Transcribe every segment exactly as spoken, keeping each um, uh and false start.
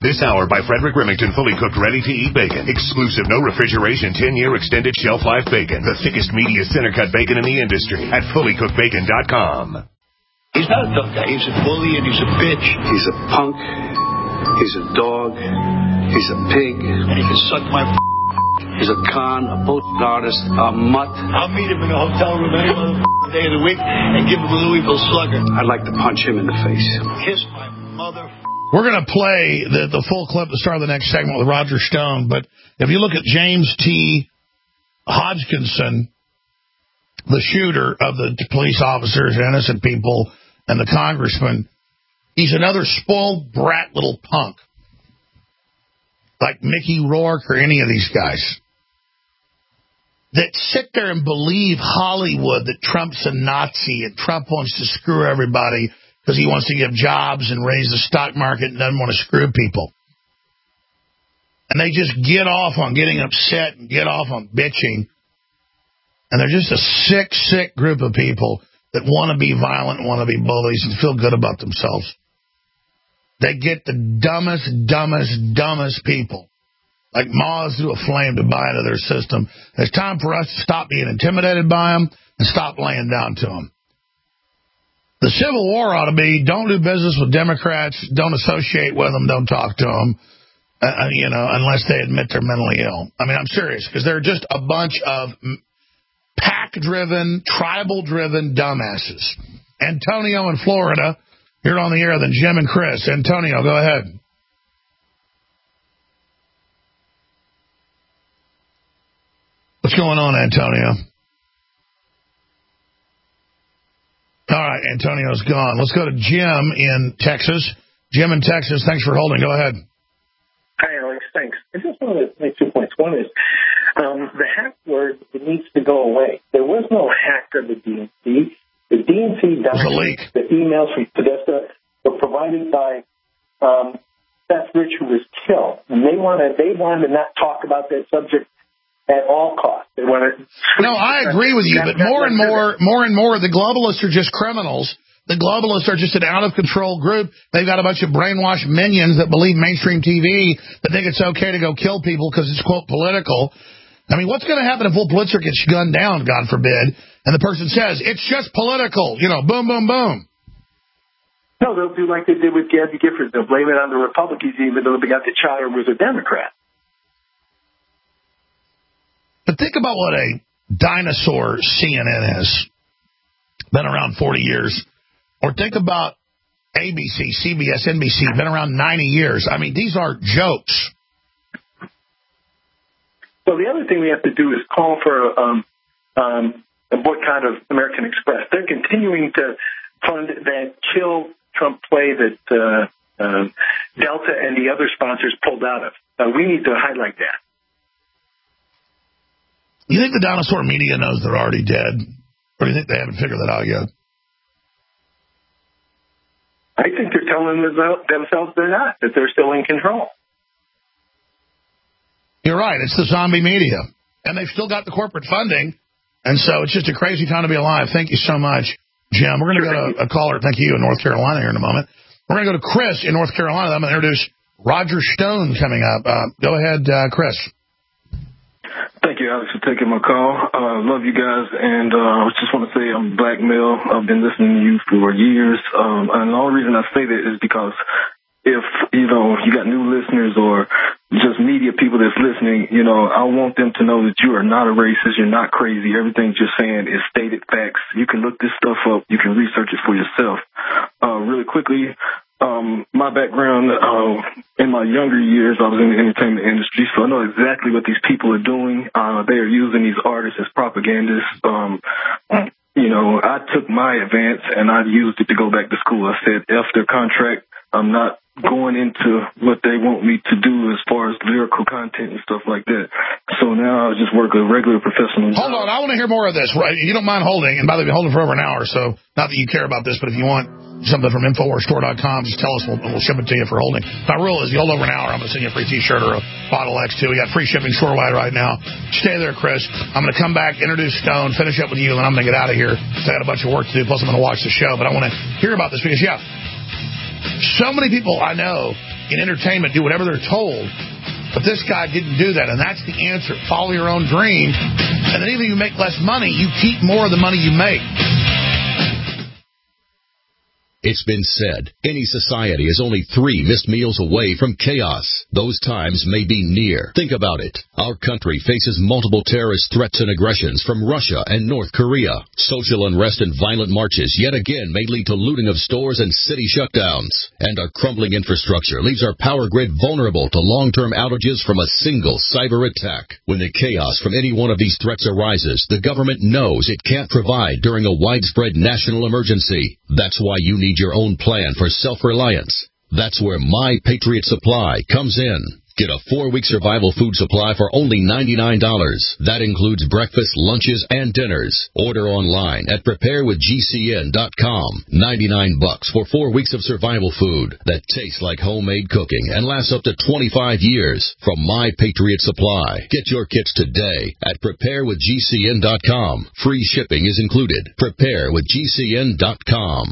This hour by Frederick Remington, fully cooked, ready-to-eat bacon. Exclusive, no refrigeration, ten-year extended shelf life bacon. The thickest, meatiest, center-cut bacon in the industry at fully cooked bacon dot com. He's not a tough guy. He's a bully and he's a bitch. He's a punk. He's a dog. He's a pig. And he can suck my f***. He's a con, a bullshit artist, a mutt. I'll meet him in a hotel room any other day of the week and give him a Louisville Slugger. I'd like to punch him in the face. Kiss my mother. We're going to play the, the full clip at the start of the next segment with Roger Stone, but if you look at James T. Hodgkinson, the shooter of the police officers, innocent people, and the congressman, he's another spoiled brat little punk, like Mickey Rourke or any of these guys, that sit there and believe Hollywood that Trump's a Nazi and Trump wants to screw everybody because he wants to give jobs and raise the stock market and doesn't want to screw people. And they just get off on getting upset and get off on bitching. And they're just a sick, sick group of people that want to be violent and want to be bullies and feel good about themselves. They get the dumbest, dumbest, dumbest people, like moths through a flame, to buy into their system. It's time for us to stop being intimidated by them and stop laying down to them. The Civil War ought to be, don't do business with Democrats, don't associate with them, don't talk to them, uh, you know, unless they admit they're mentally ill. I mean, I'm serious, because they're just a bunch of pack-driven, tribal-driven dumbasses. Antonio in Florida, you're on the air, then Jim and Chris. Antonio, go ahead. What's going on, Antonio? All right, Antonio's gone. Let's go to Jim in Texas. Jim in Texas, thanks for holding. Go ahead. Hi, Alex. Thanks. I just wanted to make two points. One is um, the hack word needs to go away. There was no hack of the D N C. The D N C documents, the emails from Podesta were provided by um, Seth Rich, who was killed. And they wanted, they wanted to not talk about that subject at all costs. They wanted. No, I agree with you, but more and more, more and more, the globalists are just criminals. The globalists are just an out-of-control group. They've got a bunch of brainwashed minions that believe mainstream T V, that think it's okay to go kill people because it's, quote, political. I mean, what's going to happen if Wolf Blitzer gets gunned down, God forbid, and the person says, it's just political, you know, boom, boom, boom? No, they'll do like they did with Gabby Giffords. They'll blame it on the Republicans, even though they got the child was a Democrat. But think about what a dinosaur C N N is. Been around forty years. Or think about A B C, C B S, N B C, been around ninety years. I mean, these are jokes. Well, the other thing we have to do is call for um, um, a boycott of American Express. They're continuing to fund that kill Trump play that uh, uh, Delta and the other sponsors pulled out of. Uh, we need to highlight that. You think the dinosaur media knows they're already dead? Or do you think they haven't figured that out yet? I think they're telling themselves they're not, that they're still in control. You're right. It's the zombie media. And they've still got the corporate funding. And so it's just a crazy time to be alive. Thank you so much, Jim. We're going to go to a caller, thank you, in North Carolina here in a moment. We're going to go to Chris in North Carolina. I'm going to introduce Roger Stone coming up. Uh, go ahead, uh, Chris. Thank you, Alex, for taking my call. Uh, love you guys, and uh, I just want to say I'm black male. I've been listening to you for years, um, and the only reason I say that is because if, you know, you got new listeners or just media people that's listening, you know, I want them to know that you are not a racist, you're not crazy. Everything you're saying is stated facts. You can look this stuff up. You can research it for yourself. Uh, really quickly, Um, my background, uh, in my younger years, I was in the entertainment industry, so I know exactly what these people are doing. Uh, they are using these artists as propagandists. Um, you know, I took my advance and I used it to go back to school. I said, F their contract. I'm not going into what they want me to do as far as lyrical content and stuff like that. So now I just work a regular professional job. Hold on, I want to hear more of this. Right? You don't mind holding, and by the way, holding for over an hour, so not that you care about this, but if you want something from Infowars Store dot com, just tell us, we'll, we'll ship it to you for holding. My rule is you hold over an hour, I'm going to send you a free T-shirt or a Bottle X, too. We got free shipping shorewide right now. Stay there, Chris. I'm going to come back, introduce Stone, finish up with you, and I'm going to get out of here. I got a bunch of work to do, plus I'm going to watch the show, but I want to hear about this because, yeah, so many people I know in entertainment do whatever they're told. But this guy didn't do that, and that's the answer. Follow your own dream, and then even if you make less money, you keep more of the money you make. It's been said, any society is only three missed meals away from chaos. Those times may be near. Think about it. Our country faces multiple terrorist threats and aggressions from Russia and North Korea. Social unrest and violent marches yet again may lead to looting of stores and city shutdowns. And our crumbling infrastructure leaves our power grid vulnerable to long-term outages from a single cyber attack. When the chaos from any one of these threats arises, the government knows it can't provide during a widespread national emergency. That's why you need your own plan for self-reliance. That's where My Patriot Supply comes in. Get a four-week survival food supply for only ninety-nine dollars. That includes breakfast, lunches, and dinners. Order online at prepare with G C N dot com. ninety-nine bucks for four weeks of survival food that tastes like homemade cooking and lasts up to twenty-five years from My Patriot Supply. Get your kits today at prepare with G C N dot com. Free shipping is included. prepare with G C N dot com.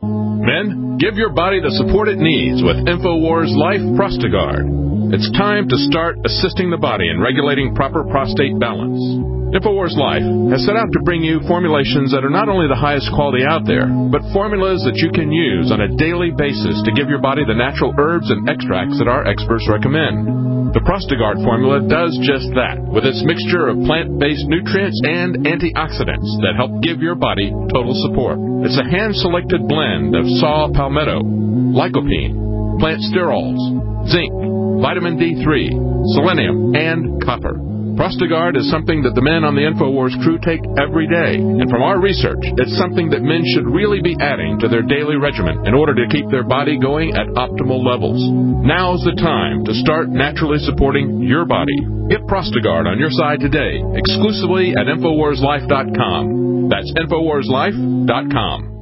Men, give your body the support it needs with InfoWars Life Prostagard. It's time to start assisting the body in regulating proper prostate balance. InfoWars Life has set out to bring you formulations that are not only the highest quality out there, but formulas that you can use on a daily basis to give your body the natural herbs and extracts that our experts recommend. The Prostagard formula does just that, with its mixture of plant-based nutrients and antioxidants that help give your body total support. It's a hand-selected blend of saw palmetto, lycopene, plant sterols, zinc, vitamin D three, selenium, and copper. Prostagard is something that the men on the InfoWars crew take every day. And from our research, it's something that men should really be adding to their daily regimen in order to keep their body going at optimal levels. Now's the time to start naturally supporting your body. Get Prostagard on your side today, exclusively at InfoWars Life dot com. That's InfoWars Life dot com.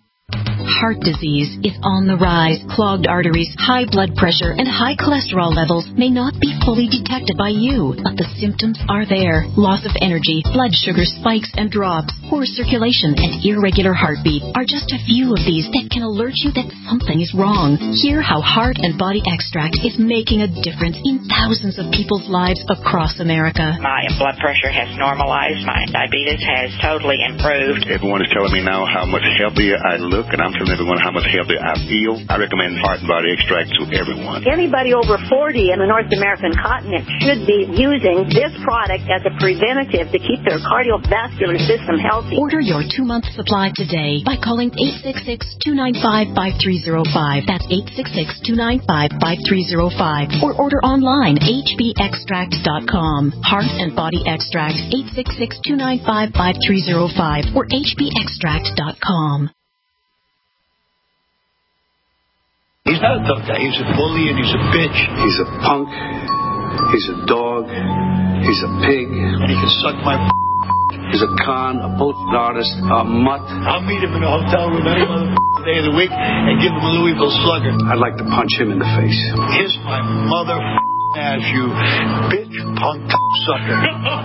Heart disease is on the rise. Clogged arteries, high blood pressure, and high cholesterol levels may not be fully detected by you, but the symptoms are there. Loss of energy, blood sugar spikes and drops, poor circulation, and irregular heartbeat are just a few of these that can alert you that something is wrong. Hear how Heart and Body Extract is making a difference in thousands of people's lives across America. My blood pressure has normalized. My diabetes has totally improved. Everyone is telling me now how much healthier I look, and I'm telling everyone how much healthier I feel. I recommend Heart and Body Extract to everyone. Anybody over forty in the North American continent should be using this product as a preventative to keep their cardiovascular system healthy. Order your two-month supply today by calling eight six six, two nine five, five three zero five. That's eight six six, two nine five, five three zero five. Or order online, H B extract dot com. Heart and Body Extract, eight six six, two nine five, five three zero five or H B extract dot com. He's not a tough guy. He's a bully and he's a bitch. He's a punk. He's a dog. He's a pig. And he can suck my f***. He's a con, a bullshit artist, a mutt. I'll meet him in a hotel room any mother day of the week and give him a Louisville Slugger. I'd like to punch him in the face. Kiss my mother ass, you bitch, punk, sucker.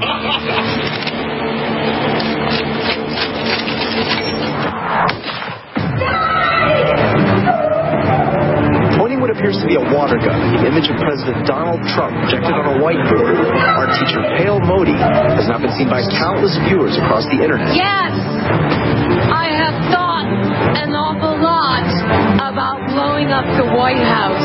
Pointing what appears to be a water gun at the image of President Donald Trump projected on a whiteboard, our teacher Pale Modi has now been seen by countless viewers across the internet. Yes, I have thought an awful lot about blowing up the White House.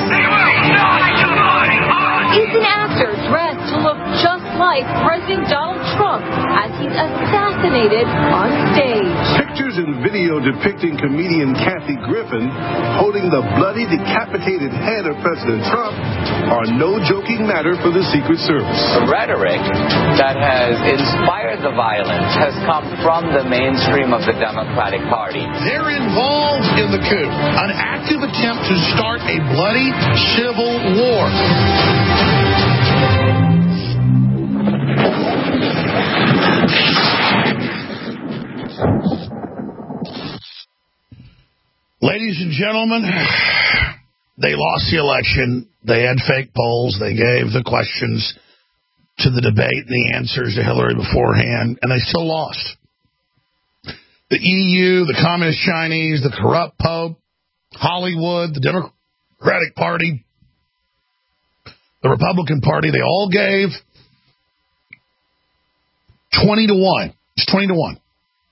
He's an actor dressed to look just like President Donald Trump as he's assassinated on stage. Pictures and video depicting comedian Kathy Griffin holding the bloody, decapitated head of President Trump are no joking matter for the Secret Service. The rhetoric that has inspired the violence has come from the mainstream of the Democratic Party. They're involved in the coup, an active attempt to start a bloody civil war. Ladies and gentlemen, they lost the election. They had fake polls. They gave the questions to the debate and the answers to Hillary beforehand, and they still lost. The E U, the Communist Chinese, the corrupt Pope, Hollywood, the Democratic Party, the Republican Party, they all gave twenty to one. It's twenty to one.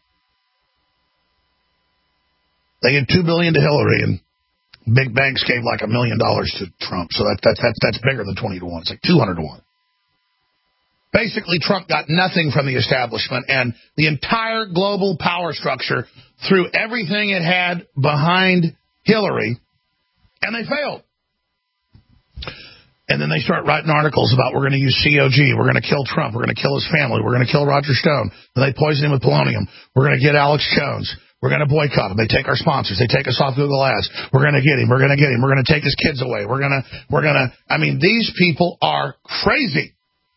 They gave two billion dollars to Hillary, and big banks gave like a million dollars to Trump. So that, that, that, that's bigger than twenty to one. It's like two hundred to one. Basically, Trump got nothing from the establishment, and the entire global power structure threw everything it had behind Hillary, and they failed. And then they start writing articles about we're going to use C O G, we're going to kill Trump, we're going to kill his family, we're going to kill Roger Stone. Then they poison him with polonium. We're going to get Alex Jones. We're going to boycott him. They take our sponsors. They take us off Google Ads. We're going to get him. We're going to get him. We're going to take his kids away. We're going to, we're going to, I mean, these people are crazy.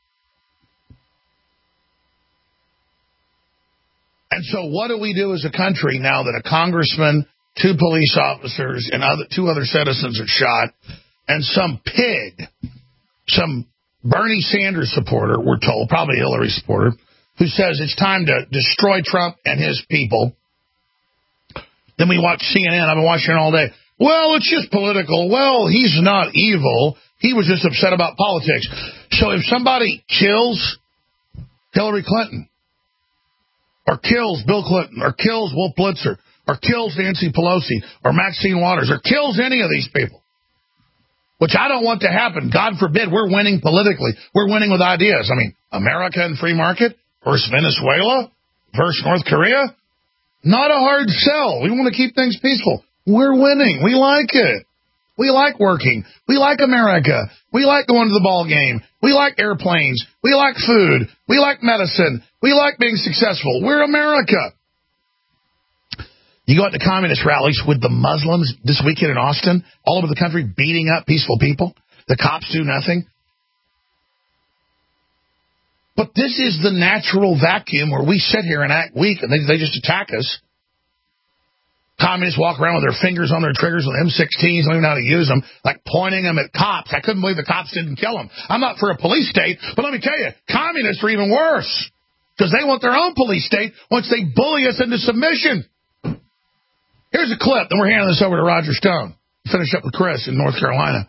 And so what do we do as a country now that a congressman, two police officers, and other, two other citizens are shot, and some pig, some Bernie Sanders supporter, we're told, probably Hillary supporter, who says it's time to destroy Trump and his people. Then we watch C N N. I've been watching it all day. Well, it's just political. Well, he's not evil. He was just upset about politics. So if somebody kills Hillary Clinton, or kills Bill Clinton, or kills Wolf Blitzer, or kills Nancy Pelosi, or Maxine Waters, or kills any of these people, which I don't want to happen. God forbid, we're winning politically. We're winning with ideas. I mean, America and free market versus Venezuela versus North Korea. Not a hard sell. We want to keep things peaceful. We're winning. We like it. We like working. We like America. We like going to the ball game. We like airplanes. We like food. We like medicine. We like being successful. We're America. You go out to communist rallies with the Muslims this weekend in Austin, all over the country, beating up peaceful people. The cops do nothing. But this is the natural vacuum where we sit here and act weak, and they, they just attack us. Communists walk around with their fingers on their triggers with M sixteens, don't even know how to use them, like pointing them at cops. I couldn't believe the cops didn't kill them. I'm not for a police state, but let me tell you, communists are even worse because they want their own police state once they bully us into submission. Here's a clip, then we're handing this over to Roger Stone. Finish up with Chris in North Carolina.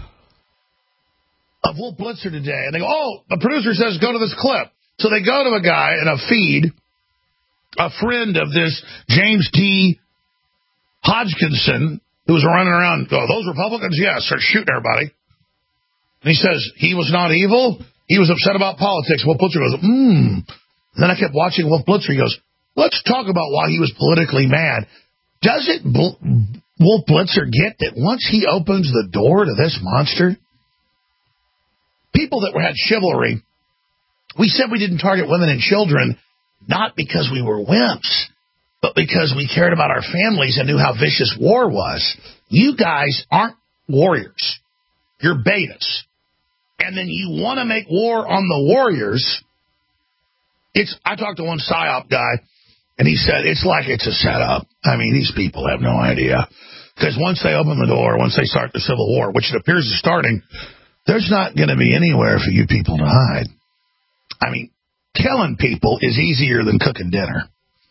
Of Wolf Blitzer today, and they go, oh, the producer says go to this clip. So they go to a guy in a feed, a friend of this James T. Hodgkinson, who was running around, go, those Republicans, yes, start shooting everybody. And he says, he was not evil, he was upset about politics. Wolf Blitzer goes, hmm. And then I kept watching Wolf Blitzer, he goes, let's talk about why he was politically mad. Does it, Wolf Blitzer get that once he opens the door to this monster, people that had chivalry, we said we didn't target women and children, not because we were wimps, but because we cared about our families and knew how vicious war was. You guys aren't warriors. You're betas. And then you want to make war on the warriors. It's. I talked to one PSYOP guy, and he said, it's like it's a setup. I mean, these people have no idea. Because once they open the door, once they start the Civil War, which it appears is starting, there's not going to be anywhere for you people to hide. I mean, killing people is easier than cooking dinner.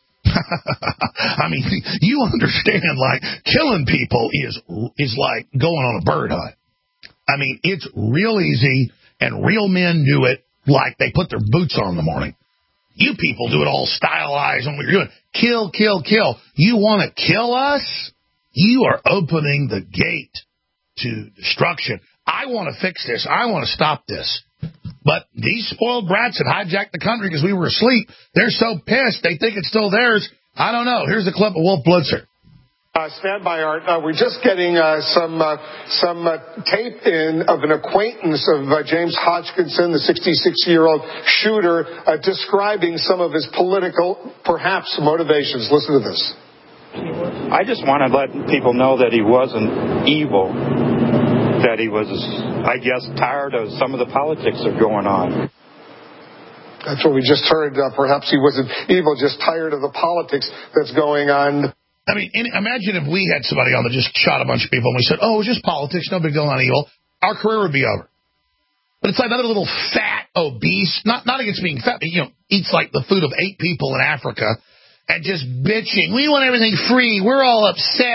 I mean, you understand, like, killing people is is like going on a bird hunt. I mean, it's real easy, and real men do it like they put their boots on in the morning. You people do it all stylized on what you're doing. Kill, kill, kill. You want to kill us? You are opening the gate to destruction. I want to fix this. I want to stop this. But these spoiled brats that hijacked the country because we were asleep, they're so pissed. They think it's still theirs. I don't know. Here's a clip of Wolf Blitzer. Uh, stand by, Art. Uh, we're just getting uh, some uh, some uh, tape in of an acquaintance of uh, James Hodgkinson, the sixty-six-year-old shooter, uh, describing some of his political, perhaps, motivations. Listen to this. I just want to let people know that he wasn't evil, that he was, I guess, tired of some of the politics that are going on. That's what we just heard. Uh, perhaps he wasn't evil, just tired of the politics that's going on. I mean, imagine if we had somebody on that just shot a bunch of people and we said, oh, it's just politics, no big deal, not evil. Our career would be over. But it's like another little fat, obese, not, not against being fat, but, you know, eats like the food of eight people in Africa and just bitching. We want everything free. We're all upset.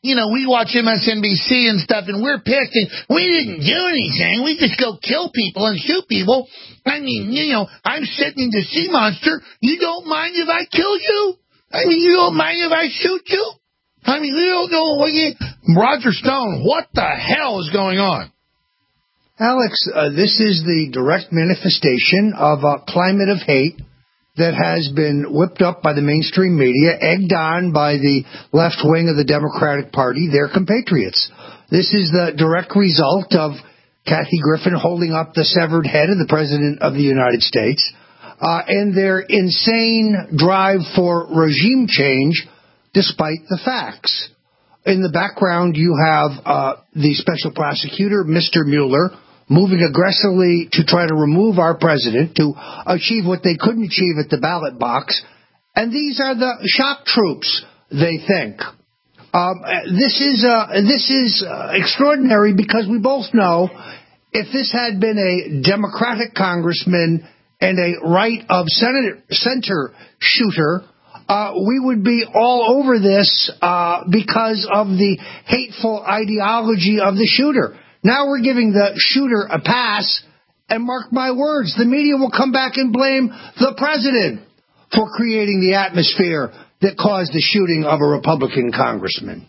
you know, we watch M S N B C and stuff, and we're pissed, and we didn't do anything. We just go kill people and shoot people. I mean, you know, I'm sitting in the sea monster. You don't mind if I kill you? I mean, you don't mind if I shoot you? I mean, you don't know what you... Roger Stone, what the hell is going on? Alex, uh, this is the direct manifestation of a climate of hate that has been whipped up by the mainstream media, egged on by the left wing of the Democratic Party, their compatriots. This is the direct result of Kathy Griffin holding up the severed head of the President of the United States, uh, and their insane drive for regime change despite the facts. In the background, you have uh, the special prosecutor, Mister Mueller, moving aggressively to try to remove our president, to achieve what they couldn't achieve at the ballot box. And these are the shock troops, they think. Um, this is uh, this is uh, extraordinary because we both know if this had been a Democratic congressman and a right-of-center shooter, uh, we would be all over this uh, because of the hateful ideology of the shooter. Now we're giving the shooter a pass, and mark my words, the media will come back and blame the president for creating the atmosphere that caused the shooting of a Republican congressman.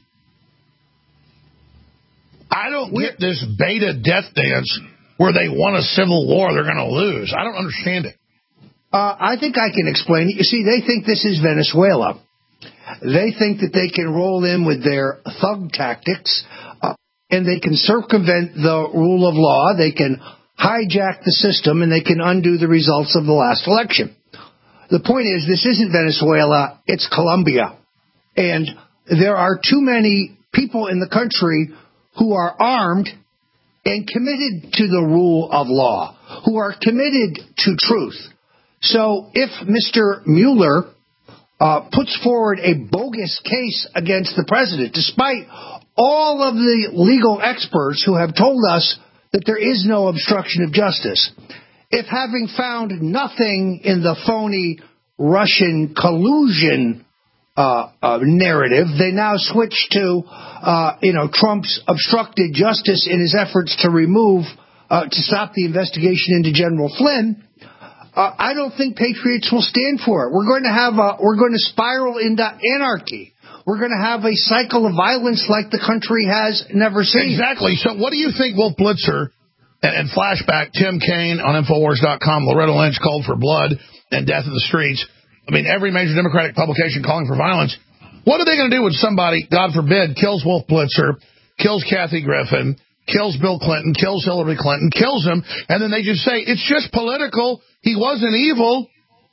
I don't get this beta death dance where they won a civil war they're going to lose. I don't understand it. Uh, I think I can explain it. You see, they think this is Venezuela. They think that they can roll in with their thug tactics, uh, and they can circumvent the rule of law, they can hijack the system, and they can undo the results of the last election. The point is, this isn't Venezuela, it's Colombia. And there are too many people in the country who are armed and committed to the rule of law, who are committed to truth. So if Mister Mueller uh, puts forward a bogus case against the president, despite all of the legal experts who have told us that there is no obstruction of justice, if having found nothing in the phony Russian collusion uh, uh, narrative, they now switch to, uh, you know, Trump's obstructed justice in his efforts to remove, uh, to stop the investigation into General Flynn, uh, I don't think patriots will stand for it. We're going to have a, we're going to spiral into anarchy. We're going to have a cycle of violence like the country has never seen. Exactly. So what do you think Wolf Blitzer and, and Flashback, Tim Kaine on Infowars dot com, Loretta Lynch called for blood and death in the streets? I mean, every major Democratic publication calling for violence. What are they going to do when somebody, God forbid, kills Wolf Blitzer, kills Kathy Griffin, kills Bill Clinton, kills Hillary Clinton, kills him, and then they just say, it's just political, he wasn't evil?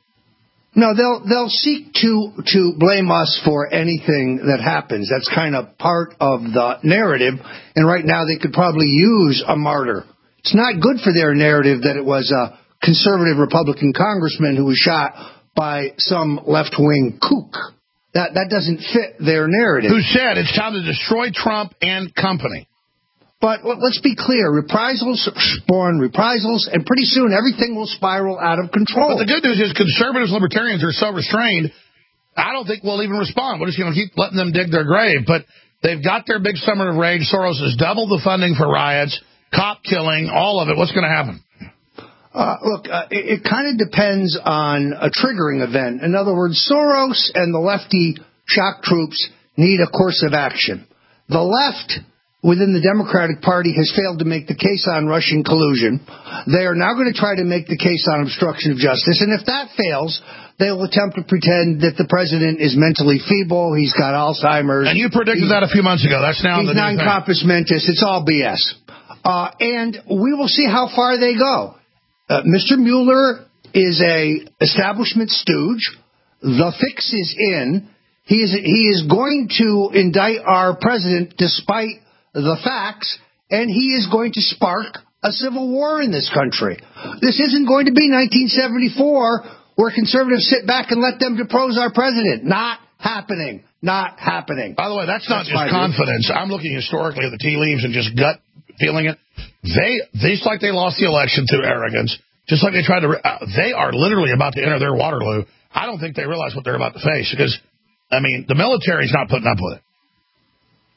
No, they'll they'll seek to to blame us for anything that happens. That's kind of part of the narrative, and right now they could probably use a martyr. It's not good for their narrative that it was a conservative Republican congressman who was shot by some left-wing kook. That that doesn't fit their narrative. Who said it's time to destroy Trump and company. But let's be clear, reprisals spawn reprisals, and pretty soon everything will spiral out of control. But the good news is conservatives, libertarians are so restrained, I don't think we'll even respond. We're just going to keep letting them dig their grave. But they've got their big summer of rage. Soros has doubled the funding for riots, cop killing, all of it. What's going to happen? Uh, look, uh, it, it kind of depends on a triggering event. In other words, Soros and the lefty shock troops need a course of action. The left within the Democratic Party has failed to make the case on Russian collusion. They are now going to try to make the case on obstruction of justice. And if that fails, they will attempt to pretend that the president is mentally feeble, he's got Alzheimer's. And you predicted he's, that a few months ago. That's now he's the non-compos mentis. It's all B S. Uh, and we will see how far they go. Uh, Mister Mueller is a establishment stooge. The fix is in. He is he is going to indict our president despite the facts, and he is going to spark a civil war in this country. This isn't going to be nineteen seventy-four, where conservatives sit back and let them depose our president. Not happening. Not happening. By the way, that's not that's just confidence. View. I'm looking historically at the tea leaves and just gut feeling it. They, just like they lost the election through arrogance, just like they tried to, uh, they are literally about to enter their Waterloo. I don't think they realize what they're about to face because, I mean, the military's not putting up with it.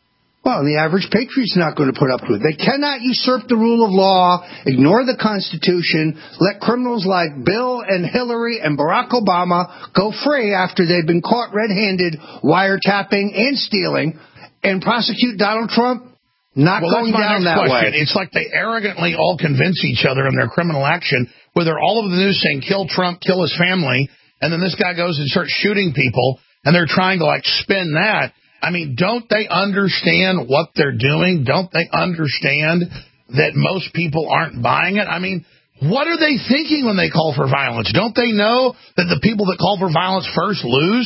Well, the average patriot's not going to put up with it. They cannot usurp the rule of law, ignore the Constitution, let criminals like Bill and Hillary and Barack Obama go free after they've been caught red-handed wiretapping and stealing, and prosecute Donald Trump. Not well, going that's my down next that question. way. It's like they arrogantly all convince each other in their criminal action, where they're all over the news saying, kill Trump, kill his family, and then this guy goes and starts shooting people, and they're trying to, like, spin that. I mean, don't they understand what they're doing? Don't they understand that most people aren't buying it? I mean, what are they thinking when they call for violence? Don't they know that the people that call for violence first lose?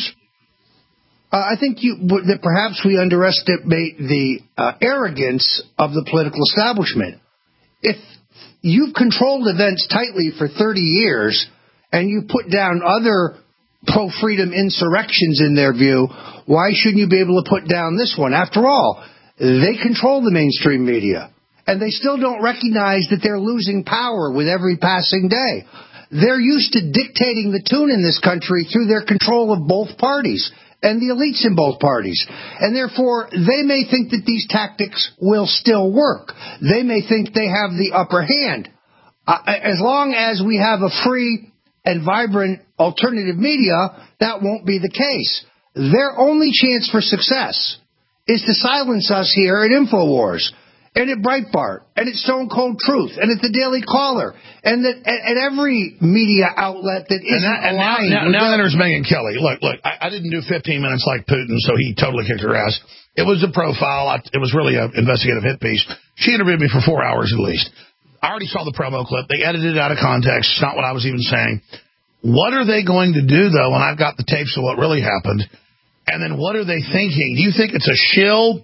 Uh, I think you, that perhaps we underestimate the uh, arrogance of the political establishment. If you've controlled events tightly for thirty years and you put down other pro-freedom insurrections in their view, why shouldn't you be able to put down this one? After all, they control the mainstream media, and they still don't recognize that they're losing power with every passing day. They're used to dictating the tune in this country through their control of both parties and the elites in both parties. And therefore, they may think that these tactics will still work. They may think they have the upper hand. Uh, as long as we have a free and vibrant alternative media, that won't be the case. Their only chance for success is to silence us here at InfoWars, and at Breitbart, and at Stone Cold Truth, and at the Daily Caller, and at, at every media outlet that isn't and that, and aligned. Now, now, now enters Megyn Kelly. Look, look, I, I didn't do fifteen minutes like Putin, so he totally kicked her ass. It was a profile. I, it was really an investigative hit piece. She interviewed me for four hours at least. I already saw the promo clip. They edited it out of context. It's not what I was even saying. What are they going to do, though, when I've got the tapes of what really happened? And then what are they thinking? Do you think it's a shill,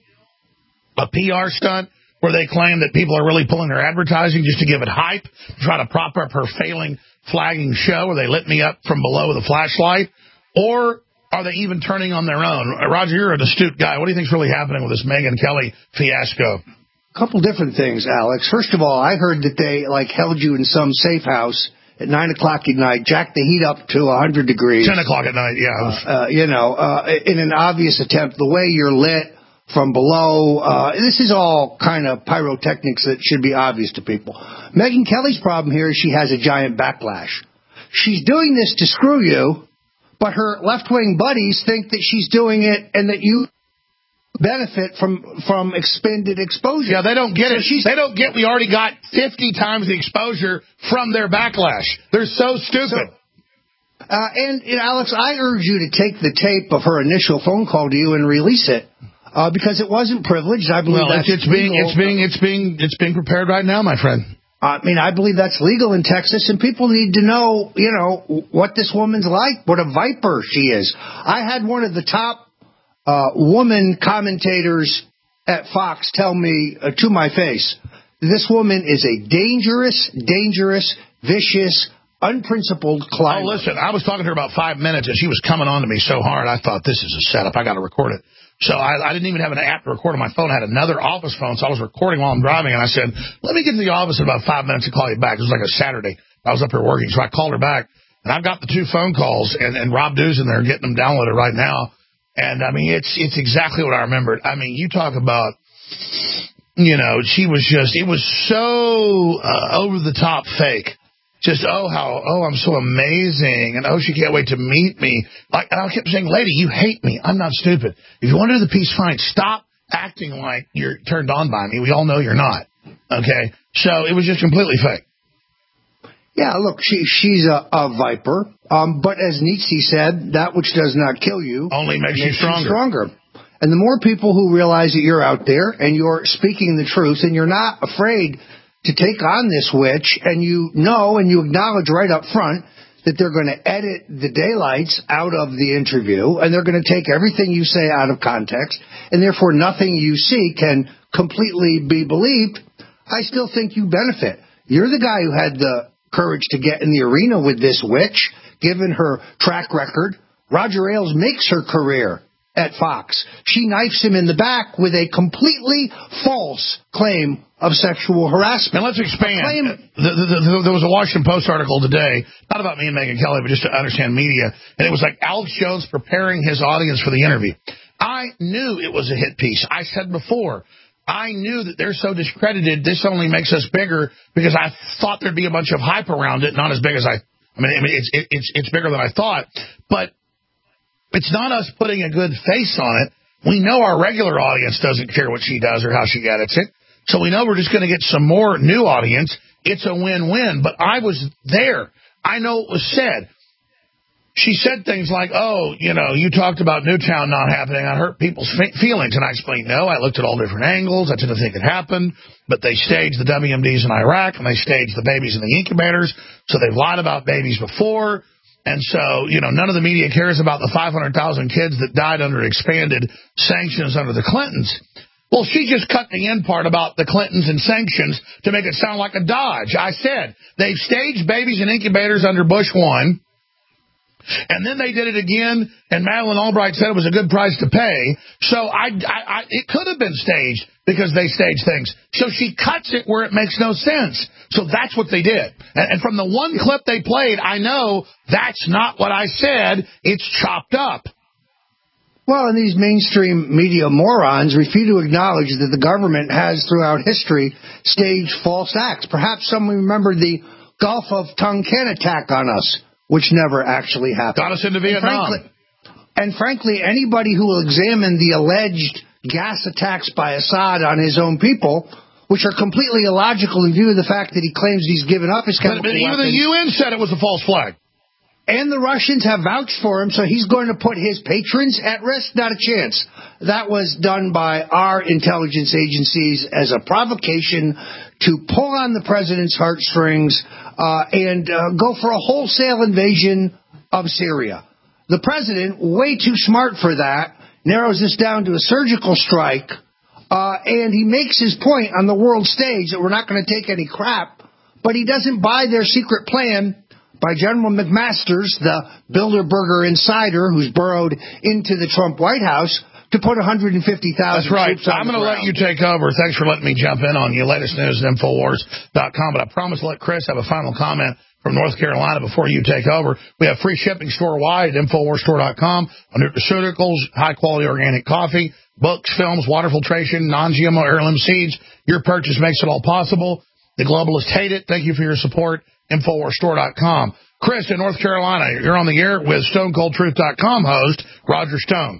a P R stunt, where they claim that people are really pulling their advertising just to give it hype, try to prop up her failing flagging show, where they lit me up from below with a flashlight? Or are they even turning on their own? Roger, you're an astute guy. What do you think's really happening with this Megyn Kelly fiasco? A couple different things, Alex. First of all, I heard that they, like, held you in some safe house at nine o'clock at night, jacked the heat up to one hundred degrees. ten o'clock at night, yeah. Uh, uh, you know, uh, in an obvious attempt, the way you're lit from below, uh, this is all kind of pyrotechnics that should be obvious to people. Megyn Kelly's problem here is she has a giant backlash. She's doing this to screw you, but her left-wing buddies think that she's doing it and that you benefit from from expended exposure. Yeah, they don't get so it. She's, they don't get we already got fifty times the exposure from their backlash. They're so stupid. So, uh, and, and, Alex, I urge you to take the tape of her initial phone call to you and release it. Uh, because it wasn't privileged. I believe well, that's it's being legal. it's being it's being it's being prepared right now, my friend. I mean, I believe that's legal in Texas, and people need to know, you know, what this woman's like, what a viper she is. I had one of the top uh, woman commentators at Fox tell me uh, to my face, this woman is a dangerous, dangerous, vicious, unprincipled climber. Oh, listen, I was talking to her about five minutes, and she was coming on to me so hard, I thought, this is a setup. I got to record it. So I, I didn't even have an app to record on my phone. I had another office phone, so I was recording while I'm driving, and I said, let me get to the office in about five minutes and call you back. It was like a Saturday. I was up here working, so I called her back, and I've got the two phone calls, and, and Rob Dew's in there getting them downloaded right now. And, I mean, it's it's exactly what I remembered. I mean, you talk about, you know, she was just, it was so uh, over-the-top fake. Just, oh, how, oh, I'm so amazing, and oh, she can't wait to meet me. Like, and I kept saying, lady, you hate me. I'm not stupid. If you want to do the piece, fine. Stop acting like you're turned on by me. We all know you're not. Okay? So it was just completely fake. Yeah, look, she she's a, a viper, um, but as Nietzsche said, that which does not kill you only makes, makes you stronger. You stronger. And the more people who realize that you're out there and you're speaking the truth and you're not afraid to take on this witch, and you know and you acknowledge right up front that they're going to edit the daylights out of the interview, and they're going to take everything you say out of context, and therefore nothing you see can completely be believed, I still think you benefit. You're the guy who had the courage to get in the arena with this witch, given her track record. Roger Ailes makes her career at Fox. She knifes him in the back with a completely false claim of sexual harassment. Now, let's expand. Claim, the, the, the, there was a Washington Post article today, not about me and Megyn Kelly, but just to understand media, and it was like Alex Jones preparing his audience for the interview. I knew it was a hit piece. I said before, I knew that they're so discredited, this only makes us bigger because I thought there'd be a bunch of hype around it, not as big as I, I mean, I mean it's, it, it's, it's bigger than I thought, but it's not us putting a good face on it. We know our regular audience doesn't care what she does or how she edits it, so we know we're just going to get some more new audience. It's a win-win, but I was there. I know it was said. She said things like, oh, you know, you talked about Newtown not happening. I hurt people's fe- feelings. And I explained, no, I looked at all different angles. I didn't think it happened. But they staged the W M Ds in Iraq, and they staged the babies in the incubators. So they've lied about babies before. And so, you know, none of the media cares about the five hundred thousand kids that died under expanded sanctions under the Clintons. Well, she just cut the end part about the Clintons and sanctions to make it sound like a dodge. I said, they've staged babies in incubators under Bush one. And then they did it again, and Madeleine Albright said it was a good price to pay. So I, I, I, it could have been staged because they staged things. So she cuts it where it makes no sense. So that's what they did. And, and from the one clip they played, I know that's not what I said. It's chopped up. Well, and these mainstream media morons refuse to acknowledge that the government has, throughout history, staged false acts. Perhaps some remember the Gulf of Tonkin attack on us, which never actually happened. Got us into Vietnam. And frankly, and frankly, anybody who will examine the alleged gas attacks by Assad on his own people, which are completely illogical in view of the fact that he claims he's given up his chemical but, but even weapons. the U N said it was a false flag. And the Russians have vouched for him, so he's going to put his patrons at risk? Not a chance. That was done by our intelligence agencies as a provocation to pull on the president's heartstrings uh, and uh, go for a wholesale invasion of Syria. The president, way too smart for that, narrows this down to a surgical strike, uh, and he makes his point on the world stage that we're not going to take any crap, but he doesn't buy their secret plan by General McMaster's, the Bilderberger insider who's burrowed into the Trump White House, to put one hundred fifty thousand That's right. troops on I'm going to let you take over. Thanks for letting me jump in on you. Latest news at Infowars dot com. But I promise to let Chris have a final comment from North Carolina before you take over. We have free shipping store-wide at Infowars Store dot com on nutraceuticals, high-quality organic coffee, books, films, water filtration, non G M O heirloom seeds. Your purchase makes it all possible. The globalists hate it. Thank you for your support. Infowars Store dot com. Chris in North Carolina, you're on the air with Stone Cold Truth dot com host Roger Stone.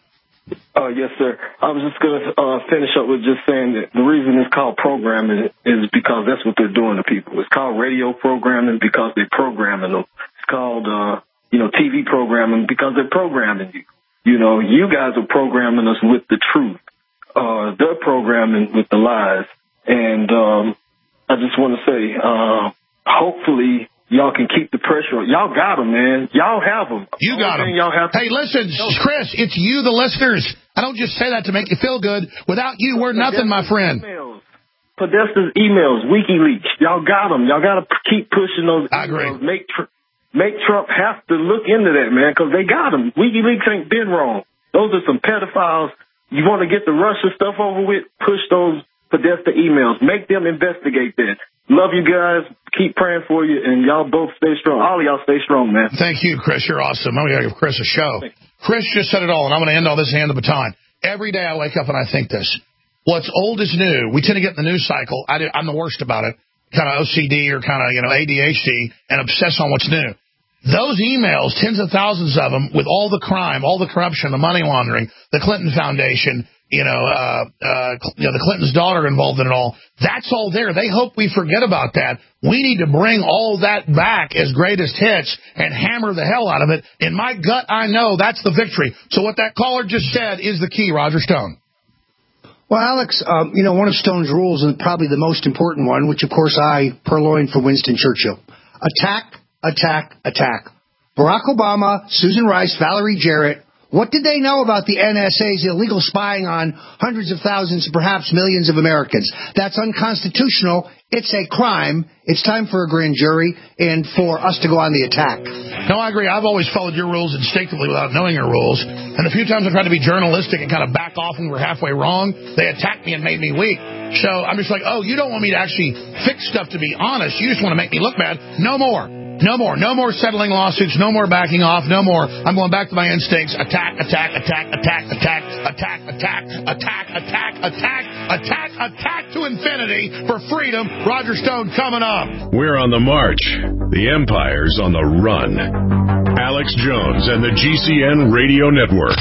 Uh, yes, sir. I was just going to uh, finish up with just saying that the reason it's called programming is because that's what they're doing to people. It's called radio programming because they're programming them. It's called, uh, you know, T V programming because they're programming you. You know, you guys are programming us with the truth. Uh, they're programming with the lies. And um, I just want to say, uh, hopefully y'all can keep the pressure. Y'all got them, man. Y'all have them. You got them. Y'all have hey, listen, Chris, it's you, the listeners. I don't just say that to make you feel good. Without you, we're nothing, my friend. Emails. Podesta's emails, WikiLeaks. Y'all got them. Y'all got to keep pushing those emails. I agree. Make, tr- make Trump have to look into that, man, because they got them. WikiLeaks ain't been wrong. Those are some pedophiles. You want to get the Russia stuff over with? Push those Podesta emails. Make them investigate that. Love you guys. Keep praying for you, and y'all both stay strong. All of y'all stay strong, man. Thank you, Chris. You're awesome. I'm going to give Chris a show. Chris just said it all, and I'm going to end all this and hand the baton. Every day I wake up and I think this. What's old is new. We tend to get in the news cycle. I do, I'm the worst about it. Kind of O C D or kind of, you know, A D H D and obsess on what's new. Those emails, tens of thousands of them, with all the crime, all the corruption, the money laundering, the Clinton Foundation, you know, uh, uh, you know, the Clinton's daughter involved in it all. That's all there. They hope we forget about that. We need to bring all that back as greatest hits and hammer the hell out of it. In my gut, I know that's the victory. So what that caller just said is the key, Roger Stone. Well, Alex, um, you know, one of Stone's rules, and probably the most important one, which, of course, I purloined from Winston Churchill. Attack, attack, attack. Barack Obama, Susan Rice, Valerie Jarrett, what did they know about the N S A's illegal spying on hundreds of thousands, perhaps millions of Americans? That's unconstitutional. It's a crime. It's time for a grand jury and for us to go on the attack. No, I agree. I've always followed your rules instinctively without knowing your rules. And a few times I tried to be journalistic and kind of back off when we were halfway wrong. They attacked me and made me weak. So I'm just like, oh, you don't want me to actually fix stuff to be honest. You just want to make me look bad. No more. No more. No more settling lawsuits. No more backing off. No more. I'm going back to my instincts. Attack, attack, attack, attack, attack. Attack, attack, attack, attack, attack, attack, attack to infinity for freedom. Roger Stone coming up. We're on the march. The empire's on the run. Alex Jones and the G C N Radio Network.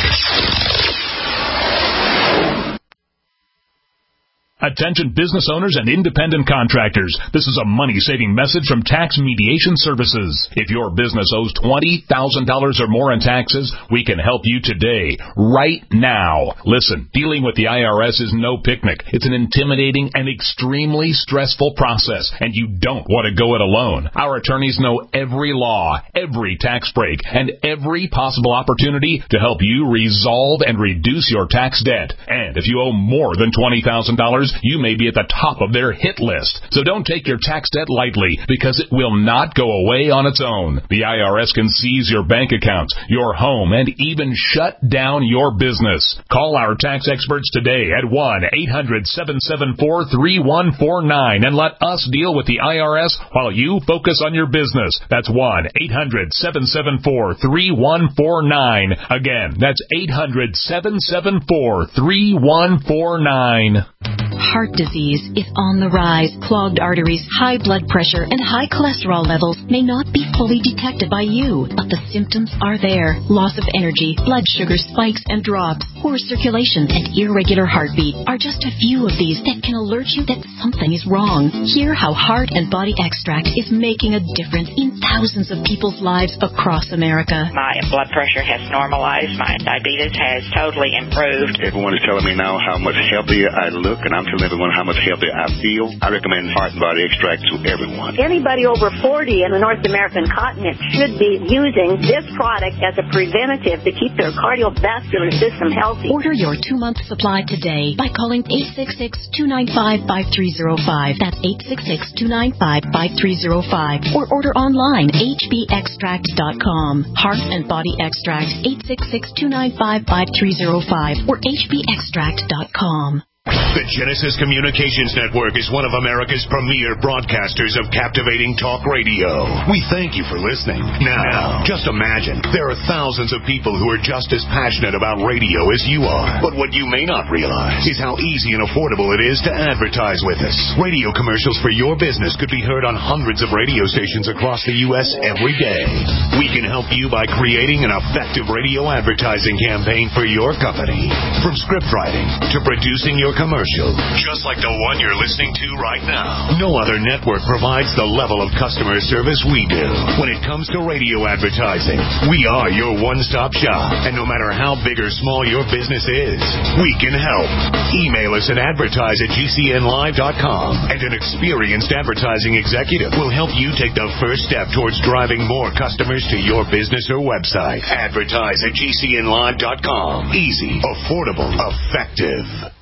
Attention business owners and independent contractors. This is a money-saving message from Tax Mediation Services. If your business owes twenty thousand dollars or more in taxes, we can help you today, right now. Listen, dealing with the I R S is no picnic. It's an intimidating and extremely stressful process, and you don't want to go it alone. Our attorneys know every law, every tax break, and every possible opportunity to help you resolve and reduce your tax debt. And if you owe more than twenty thousand dollars, you may be at the top of their hit list. So don't take your tax debt lightly, because it will not go away on its own. The I R S can seize your bank accounts, your home, and even shut down your business. Call our tax experts today at one eight hundred seven seven four three one four nine and let us deal with the I R S while you focus on your business. That's one eight hundred seven seven four three one four nine. Again, that's eight hundred seven seven four three one four nine. Heart disease is on the rise. Clogged arteries, high blood pressure, and high cholesterol levels may not be fully detected by you, but the symptoms are there. Loss of energy, blood sugar spikes and drops, poor circulation, and irregular heartbeat are just a few of these that can alert you that something is wrong. Hear how Heart and Body Extract is making a difference in thousands of people's lives across America. My blood pressure has normalized. My diabetes has totally improved. Everyone is telling me now how much healthier I look, and I'm telling everyone how much healthier I feel. I recommend Heart and Body Extract to everyone. Anybody over forty in the North American continent should be using this product as a preventative to keep their cardiovascular system healthy. Order your two-month supply today by calling eight six six, two nine five, five three zero five. That's eight six six, two nine five, five three zero five. Or order online, h b extract dot com. Heart and Body Extract, eight six six, two nine five, five three zero five or h b extract dot com. The Genesis Communications Network is one of America's premier broadcasters of captivating talk radio. We thank you for listening. Now, just imagine, there are thousands of people who are just as passionate about radio as you are. But what you may not realize is how easy and affordable it is to advertise with us. Radio commercials for your business could be heard on hundreds of radio stations across the U S every day. We can help you by creating an effective radio advertising campaign for your company. From script writing to producing your commercial, just like the one you're listening to right now. No other network provides the level of customer service we do. When it comes to radio advertising, we are your one-stop shop. And no matter how big or small your business is, we can help. Email us at advertise at g c n live dot com, and an experienced advertising executive will help you take the first step towards driving more customers to your business or website. Advertise at g c n live dot com. Easy, affordable, effective.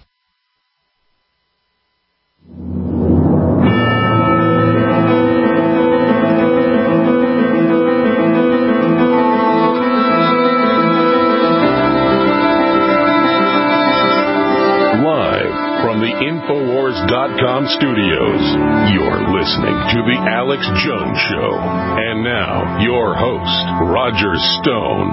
Infowars dot com studios. You're listening to The Alex Jones Show. And now, your host, Roger Stone.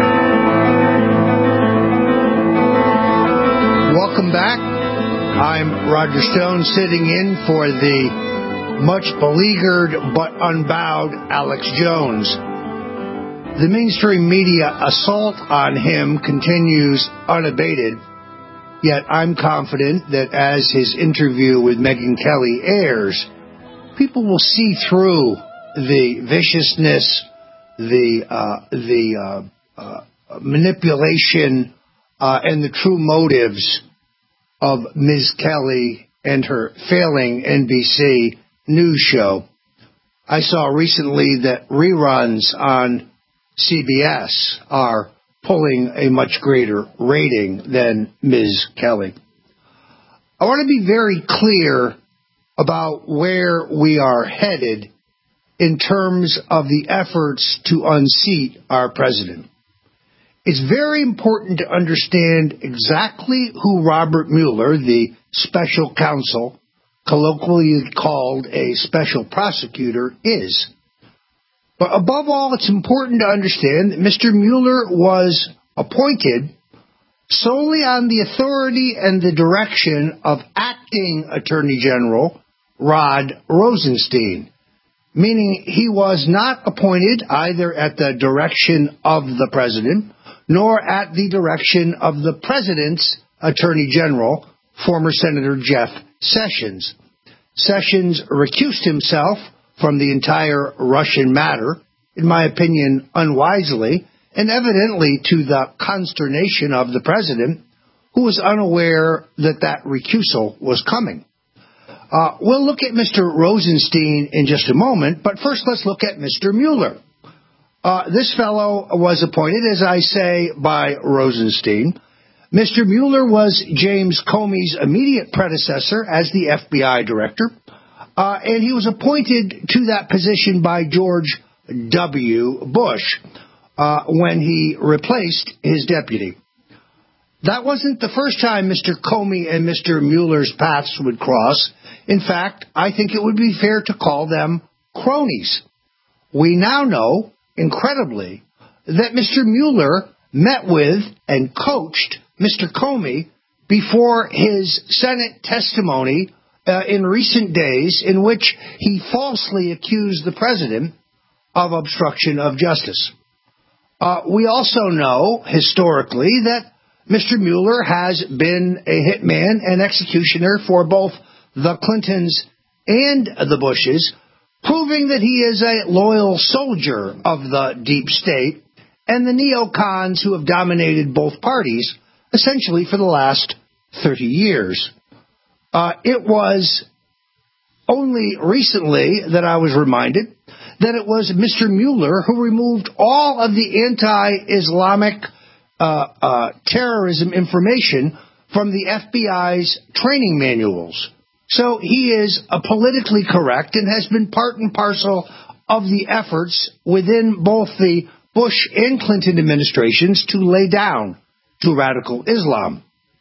Welcome back. I'm Roger Stone, sitting in for the much beleaguered but unbowed Alex Jones. The mainstream media assault on him continues unabated. Yet I'm confident that as his interview with Megyn Kelly airs, people will see through the viciousness, the uh, the uh, uh, manipulation, uh, and the true motives of Miz Kelly and her failing N B C news show. I saw recently that reruns on C B S are pulling a much greater rating than Miz Kelly. I want to be very clear about where we are headed in terms of the efforts to unseat our president. It's very important to understand exactly who Robert Mueller, the special counsel, colloquially called a special prosecutor, is. But above all, it's important to understand that Mister Mueller was appointed solely on the authority and the direction of acting Attorney General Rod Rosenstein, meaning he was not appointed either at the direction of the President nor at the direction of the President's Attorney General, former Senator Jeff Sessions. Sessions recused himself from the entire Russian matter, in my opinion, unwisely, and evidently to the consternation of the President, who was unaware that that recusal was coming. Uh, we'll look at Mister Rosenstein in just a moment, but first let's look at Mister Mueller. Uh, this fellow was appointed, as I say, by Rosenstein. Mister Mueller was James Comey's immediate predecessor as the F B I director, uh, and he was appointed to that position by George W. Bush uh, when he replaced his deputy. That wasn't the first time Mister Comey and Mister Mueller's paths would cross. In fact, I think it would be fair to call them cronies. We now know, incredibly, that Mister Mueller met with and coached Mister Comey before his Senate testimony uh, in recent days, in which he falsely accused the President of obstruction of justice. Uh, we also know, historically, that Mister Mueller has been a hitman and executioner for both the Clintons and the Bushes, proving that he is a loyal soldier of the deep state and the neocons who have dominated both parties essentially for the last thirty years. Uh, it was only recently that I was reminded that it was Mister Mueller who removed all of the anti-Islamic uh, uh, terrorism information from the F B I's training manuals. So he is uh, politically correct and has been part and parcel of the efforts within both the Bush and Clinton administrations to lay down to radical Islam.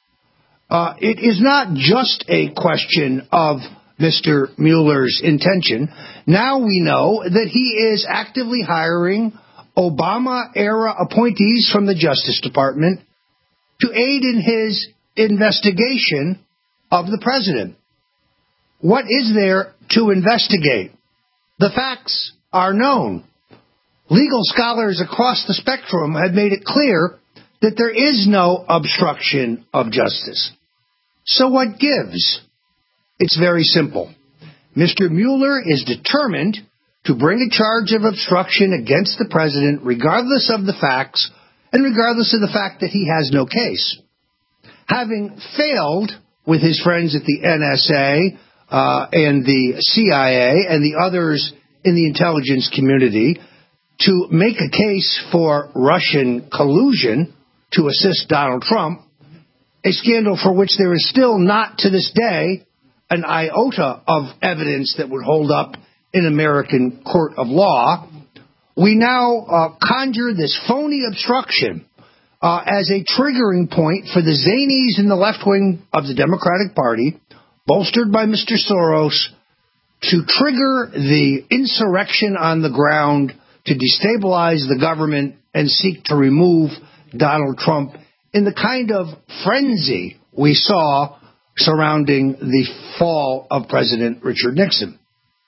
Uh, it is not just a question of Mister Mueller's intention. Now we know that he is actively hiring Obama-era appointees from the Justice Department to aid in his investigation of the President. What is there to investigate? The facts are known. Legal scholars across the spectrum have made it clear that there is no obstruction of justice. So what gives? It's very simple. Mister Mueller is determined to bring a charge of obstruction against the President regardless of the facts and regardless of the fact that he has no case. Having failed with his friends at the N S A uh, and the C I A and the others in the intelligence community to make a case for Russian collusion to assist Donald Trump, a scandal for which there is still not to this day an iota of evidence that would hold up in American court of law, we now uh, conjure this phony obstruction uh, as a triggering point for the zanies in the left wing of the Democratic Party, bolstered by Mister Soros, to trigger the insurrection on the ground to destabilize the government and seek to remove Donald Trump in the kind of frenzy we saw surrounding the fall of President Richard Nixon.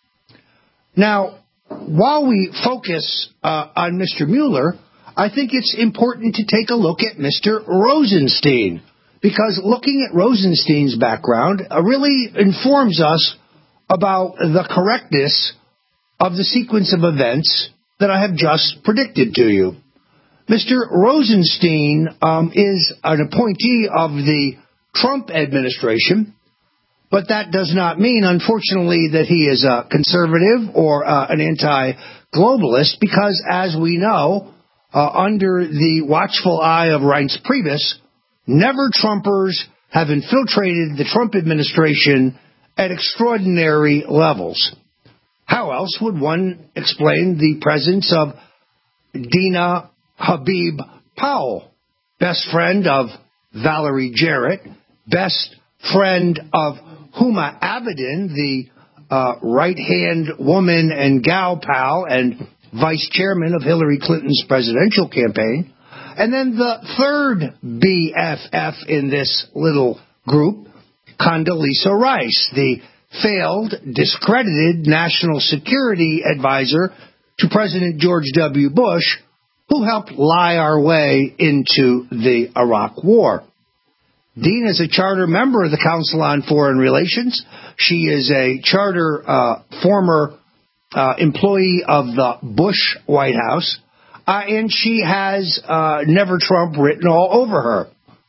Now, while we focus uh, on Mister Mueller, I think it's important to take a look at Mister Rosenstein, because looking at Rosenstein's background uh, really informs us about the correctness of the sequence of events that I have just predicted to you. Mister Rosenstein um, is an appointee of the Trump administration, but that does not mean, unfortunately, that he is a conservative or uh, an anti-globalist, because, as we know, uh, under the watchful eye of Reince Priebus, never-Trumpers have infiltrated the Trump administration at extraordinary levels. How else would one explain the presence of Dina Habib Powell, best friend of Valerie Jarrett, best friend of Huma Abedin, the uh, right-hand woman and gal pal and vice chairman of Hillary Clinton's presidential campaign, And then the third B F F in this little group, Condoleezza Rice, the failed, discredited national security advisor to President George W. Bush, who helped lie our way into the Iraq War. Dean is a charter member of the Council on Foreign Relations. She is a charter uh, former uh, employee of the Bush White House, uh, and she has uh, Never Trump written all over her.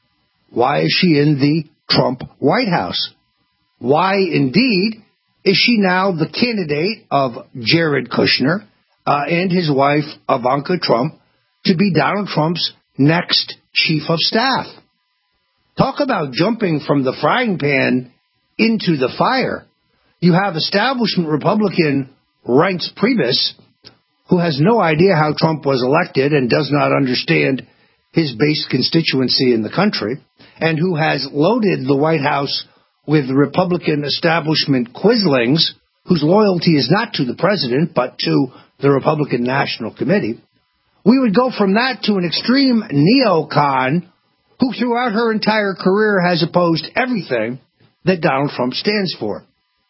Why is she in the Trump White House? Why, indeed, is she now the candidate of Jared Kushner uh, and his wife, Ivanka Trump, to be Donald Trump's next chief of staff? Talk about jumping from the frying pan into the fire. You have establishment Republican Reince Priebus, who has no idea how Trump was elected and does not understand his base constituency in the country, and who has loaded the White House with Republican establishment quislings whose loyalty is not to the president but to the Republican National Committee. We would go from that to an extreme neocon who throughout her entire career has opposed everything that Donald Trump stands for.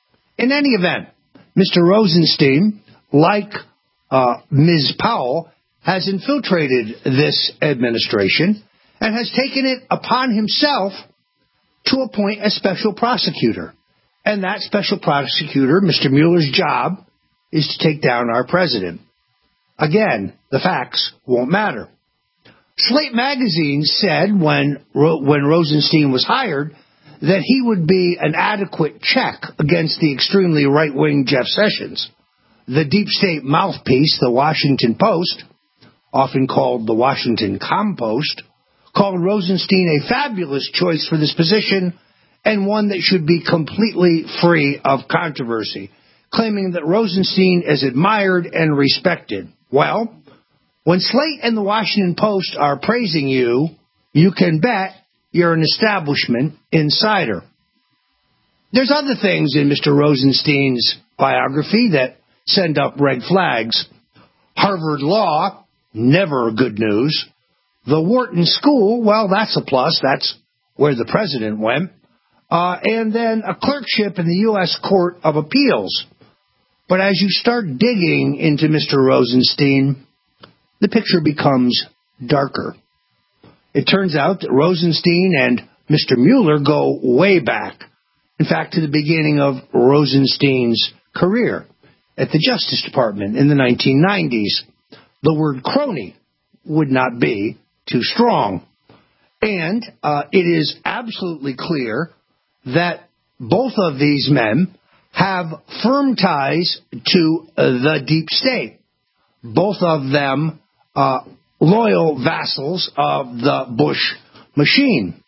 In any event, Mister Rosenstein, like uh, Miz Powell, has infiltrated this administration and has taken it upon himself to appoint a special prosecutor. And that special prosecutor, Mister Mueller's job, is to take down our president. Again, the facts won't matter. Slate magazine said when when Rosenstein was hired that he would be an adequate check against the extremely right-wing Jeff Sessions. The deep state mouthpiece, the Washington Post, often called the Washington Compost, called Rosenstein a fabulous choice for this position and one that should be completely free of controversy, claiming that Rosenstein is admired and respected. Well, when Slate and the Washington Post are praising you, you can bet you're an establishment insider. There's other things in Mister Rosenstein's biography that send up red flags. Harvard Law, never good news. The Wharton School, well, that's a plus. That's where the president went. Uh, and then a clerkship in the U S Court of Appeals. But as you start digging into Mister Rosenstein, the picture becomes darker. It turns out that Rosenstein and Mister Mueller go way back. In fact, to the beginning of Rosenstein's career at the Justice Department in the nineteen nineties. The word crony would not be too strong. And uh, it is absolutely clear that both of these men have firm ties to uh, the deep state. Both of them uh, loyal vassals of the Bush machine.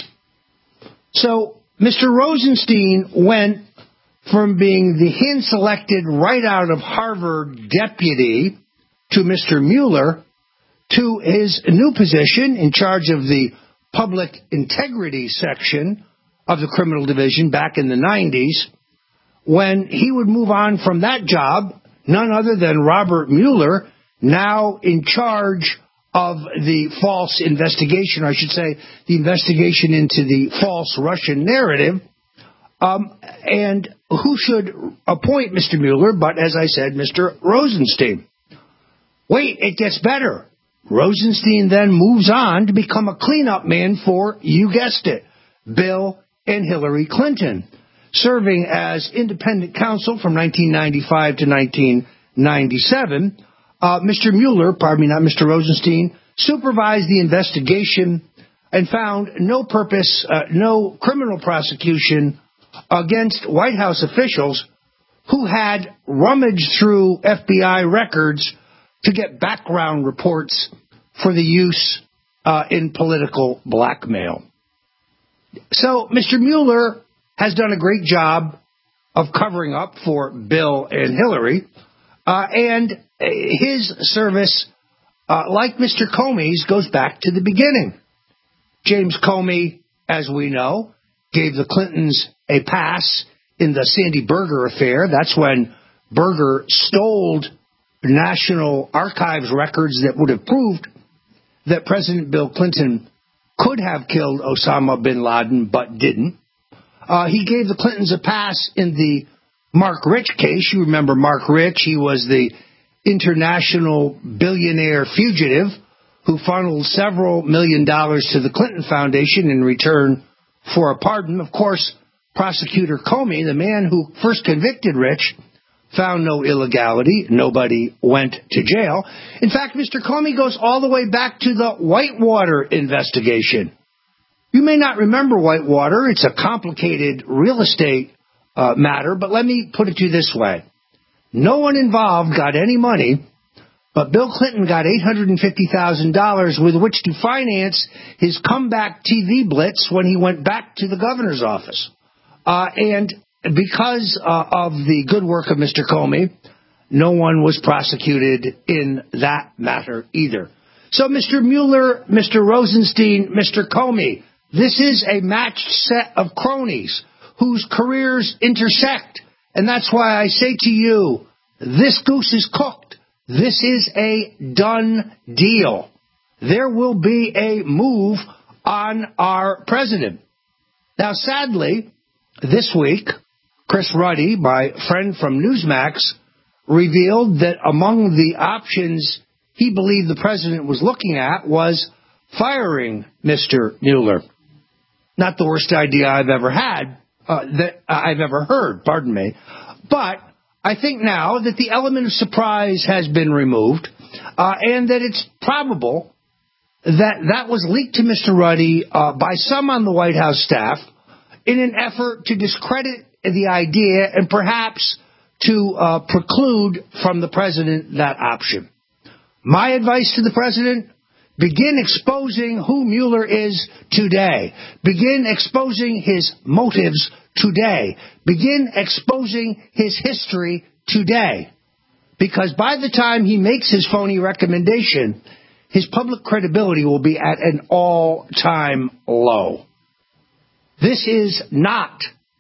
So Mister Rosenstein went from being the hand-selected right out of Harvard deputy to Mister Mueller to his new position in charge of the public integrity section of the criminal division back in the nineties, when he would move on from that job, none other than Robert Mueller, now in charge of the false investigation, or I should say the investigation into the false Russian narrative. Um, and who should appoint Mister Mueller but, as I said, Mister Rosenstein? Wait, it gets better. Rosenstein then moves on to become a cleanup man for, you guessed it, Bill and Hillary Clinton, serving as independent counsel from nineteen ninety-five to nineteen ninety-seven. Uh, Mister Mueller, pardon me, not Mister Rosenstein, supervised the investigation and found no purpose, uh, no criminal prosecution against White House officials who had rummaged through F B I records to get background reports for the use uh, in political blackmail. So Mister Mueller has done a great job of covering up for Bill and Hillary, uh, and his service, uh, like Mister Comey's, goes back to the beginning. James Comey, as we know, gave the Clintons a pass in the Sandy Berger affair. That's when Berger stole National Archives records that would have proved that President Bill Clinton could have killed Osama bin Laden but didn't. Uh, he gave the Clintons a pass in the Mark Rich case. You remember Mark Rich. He was the international billionaire fugitive who funneled several million dollars to the Clinton Foundation in return for a pardon. Of course, Prosecutor Comey, the man who first convicted Rich, found no illegality. Nobody went to jail. In fact, Mister Comey goes all the way back to the Whitewater investigation. You may not remember Whitewater. It's a complicated real estate uh, matter, but let me put it to you this way. No one involved got any money, but Bill Clinton got eight hundred fifty thousand dollars with which to finance his comeback T V blitz when he went back to the governor's office. Uh, and because uh, of the good work of Mister Comey, no one was prosecuted in that matter either. So, Mister Mueller, Mister Rosenstein, Mister Comey, this is a matched set of cronies whose careers intersect. And that's why I say to you, this goose is cooked. This is a done deal. There will be a move on our president. Now, sadly, this week, Chris Ruddy, my friend from Newsmax, revealed that among the options he believed the president was looking at was firing Mister Mueller. Not the worst idea I've ever had, uh, that I've ever heard, pardon me. But I think now that the element of surprise has been removed, uh, and that it's probable that that was leaked to Mister Ruddy uh, by some on the White House staff in an effort to discredit the idea and perhaps to uh, preclude from the president that option. My advice to the president, begin exposing who Mueller is today. Begin exposing his motives today. Begin exposing his history today. Because by the time he makes his phony recommendation, his public credibility will be at an all-time low. This is not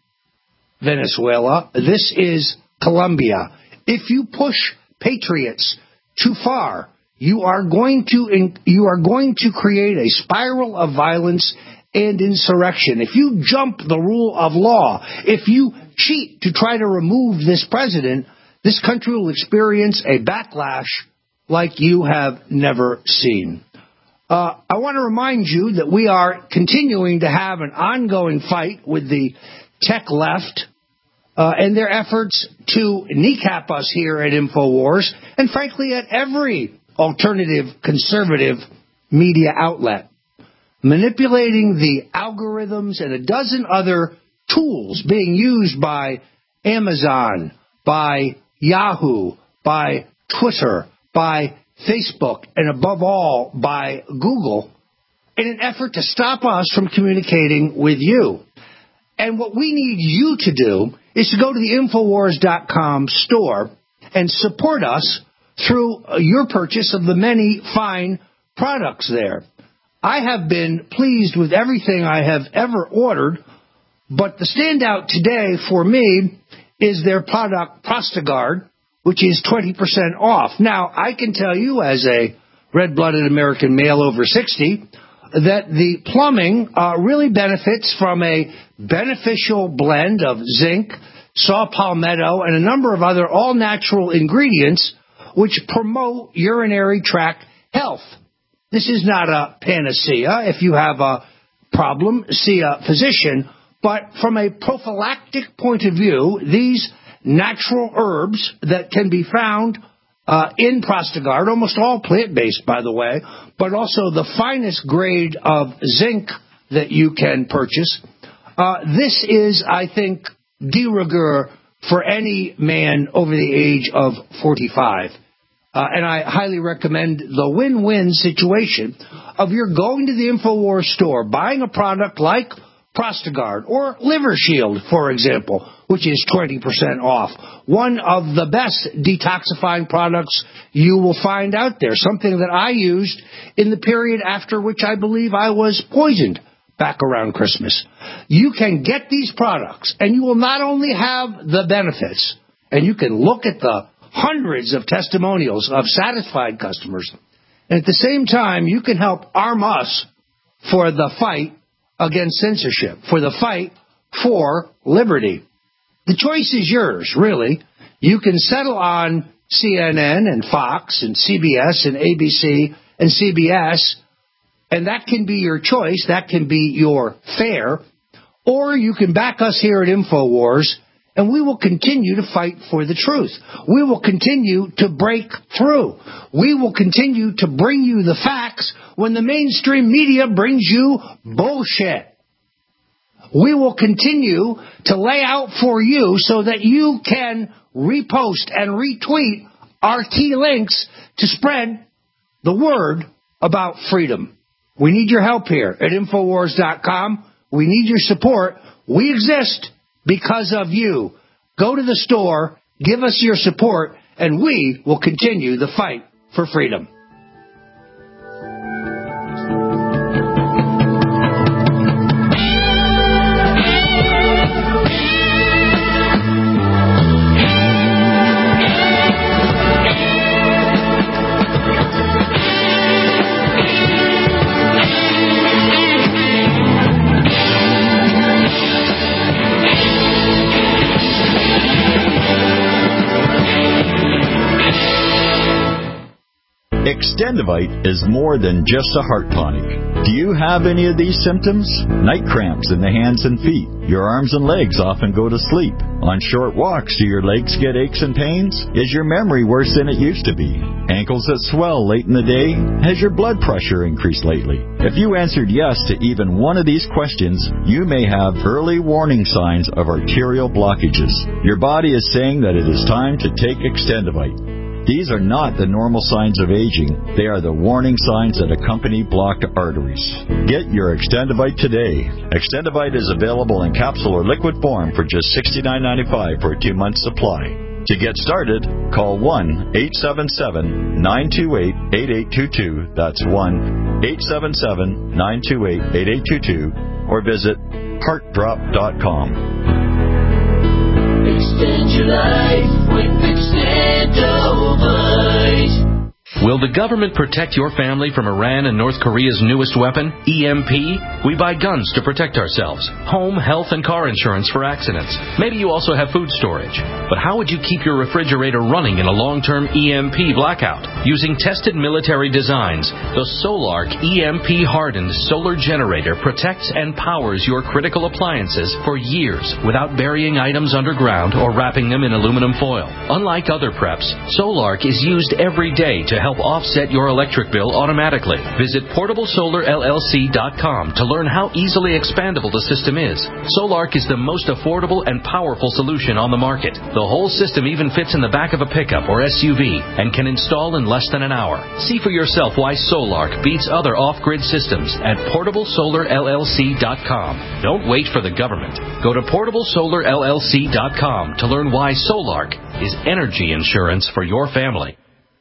Venezuela. This is Colombia. If you push patriots too far, you are going to you are going to create a spiral of violence and insurrection. If you jump the rule of law, if you cheat to try to remove this president, this country will experience a backlash like you have never seen. Uh, I want to remind you that we are continuing to have an ongoing fight with the tech left uh, and their efforts to kneecap us here at InfoWars and, frankly, at every alternative conservative media outlet, manipulating the algorithms and a dozen other tools being used by Amazon, by Yahoo, by Twitter, by Facebook, and above all, by Google, in an effort to stop us from communicating with you. And what we need you to do is to go to the Infowars dot com store and support us through your purchase of the many fine products there. I have been pleased with everything I have ever ordered, but the standout today for me is their product Prostagard, which is twenty percent off. Now, I can tell you as a red-blooded American male over sixty that the plumbing uh, really benefits from a beneficial blend of zinc, saw palmetto, and a number of other all-natural ingredients which promote urinary tract health. This is not a panacea. If you have a problem, see a physician. But from a prophylactic point of view, these natural herbs that can be found uh, in Prostagard, almost all plant-based, by the way, but also the finest grade of zinc that you can purchase. Uh, this is, I think, de rigueur for any man over the age of forty-five. Uh, and I highly recommend the win-win situation of you're going to the InfoWars store, buying a product like Prostagard or Liver Shield, for example, which is twenty percent off. One of the best detoxifying products you will find out there, something that I used in the period after which I believe I was poisoned back around Christmas. You can get these products, and you will not only have the benefits, and you can look at the hundreds of testimonials of satisfied customers, And at the same time, you can help arm us for the fight against censorship, for the fight for liberty. The choice is yours, really. You can settle on C N N and Fox and C B S and A B C and C B S, and that can be your choice. That can be your fare. Or you can back us here at InfoWars, and we will continue to fight for the truth. We will continue to break through. We will continue to bring you the facts when the mainstream media brings you bullshit. We will continue to lay out for you so that you can repost and retweet our key links to spread the word about freedom. We need your help here at InfoWars dot com. We need your support. We exist because of you. Go to the store, give us your support, and we will continue the fight for freedom. Extendivite is more than just a heart tonic. Do you have any of these symptoms? Night cramps in the hands and feet. Your arms and legs often go to sleep. On short walks, do your legs get aches and pains? Is your memory worse than it used to be? Ankles that swell late in the day? Has your blood pressure increased lately? If you answered yes to even one of these questions, you may have early warning signs of arterial blockages. Your body is saying that it is time to take Extendivite. These are not the normal signs of aging. They are the warning signs that accompany blocked arteries. Get your Extendivite today. Extendivite is available in capsule or liquid form for just sixty-nine ninety-five for a two-month supply. To get started, call one eight seven seven, nine two eight, eight eight two two. That's one eight seven seven, nine two eight, eight eight two two. Or visit heart drop dot com. Extend your life with Extendivite. Will the government protect your family from Iran and North Korea's newest weapon, E M P? We buy guns to protect ourselves, home, health, and car insurance for accidents. Maybe you also have food storage. But how would you keep your refrigerator running in a long-term E M P blackout? Using tested military designs, the Solark E M P-hardened solar generator protects and powers your critical appliances for years without burying items underground or wrapping them in aluminum foil. Unlike other preps, Solark is used every day to help offset your electric bill automatically. Visit portable solar L L C dot com to learn how easily expandable the system is. Solark is the most affordable and powerful solution on the market. The whole system even fits in the back of a pickup or S U V and can install in less than an hour. See for yourself why Solark beats other off-grid systems at portable solar L L C dot com. Don't wait for the government. Go to portable solar L L C dot com to learn why Solark is energy insurance for your family.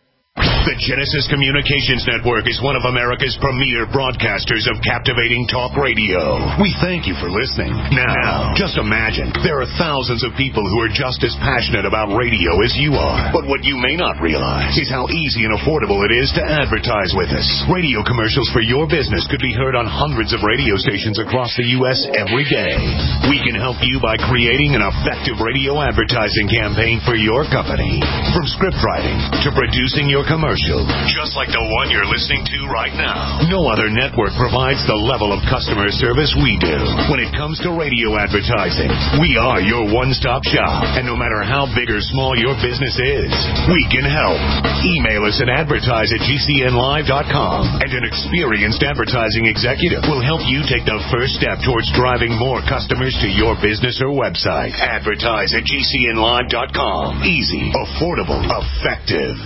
The Genesis Communications Network is one of America's premier broadcasters of captivating talk radio. We thank you for listening. Now, just imagine, there are thousands of people who are just as passionate about radio as you are. But what you may not realize is how easy and affordable it is to advertise with us. Radio commercials for your business could be heard on hundreds of radio stations across the U S every day. We can help you by creating an effective radio advertising campaign for your company. From script writing to producing your commercial, just like the one you're listening to right now. No other network provides the level of customer service we do. When it comes to radio advertising, we are your one-stop shop. And no matter how big or small your business is, we can help. Email us at advertise at G C N live dot com, and an experienced advertising executive will help you take the first step towards driving more customers to your business or website. Advertise at G C N live dot com. Easy, affordable, effective.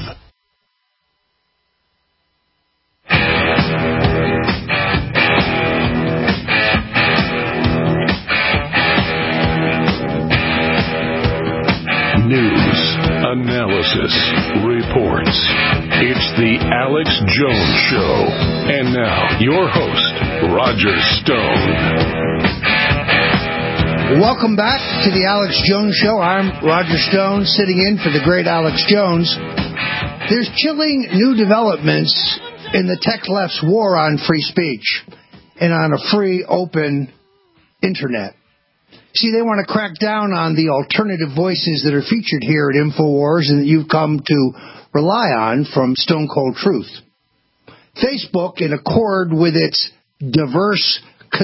News, analysis, reports. It's the Alex Jones Show. And now, your host, Roger Stone. Welcome back to the Alex Jones Show. I'm Roger Stone, sitting in for the great Alex Jones. There's chilling new developments in the tech left's war on free speech and on a free, open internet. See, they want to crack down on the alternative voices that are featured here at InfoWars and that you've come to rely on from Stone Cold Truth. Facebook, in accord with its diverse